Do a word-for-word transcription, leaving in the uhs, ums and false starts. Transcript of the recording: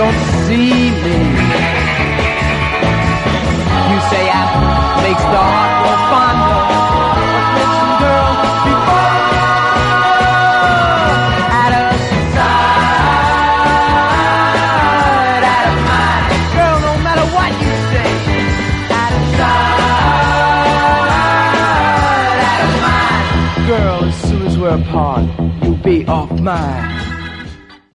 don't see me. You say I makes the heart grow fonder of Christian girl before out of sight, out of mind. Girl, no matter what you say, out of sight, out of mind. Girl, as soon as we're apart, you'll be off mine.